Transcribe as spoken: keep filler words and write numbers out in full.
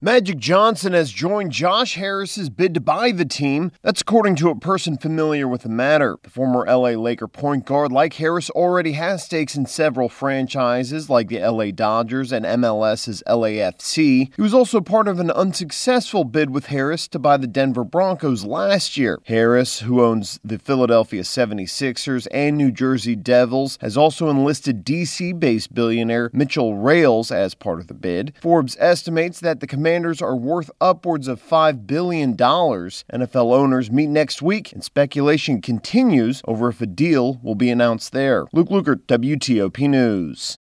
Magic Johnson has joined Josh Harris's bid to buy the team. That's according to a person familiar with the matter. The former L A Laker point guard, like Harris, already has stakes in several franchises like the L A Dodgers and MLS's L A F C. He was also part of an unsuccessful bid with Harris to buy the Denver Broncos last year. Harris, who owns the Philadelphia seventy-sixers and New Jersey Devils, has also enlisted D C-based billionaire Mitchell Rales as part of the bid. Forbes estimates that the Commanders are worth upwards of five billion dollars. N F L owners meet next week, and speculation continues over if a deal will be announced there. Luke Lukert, W T O P News.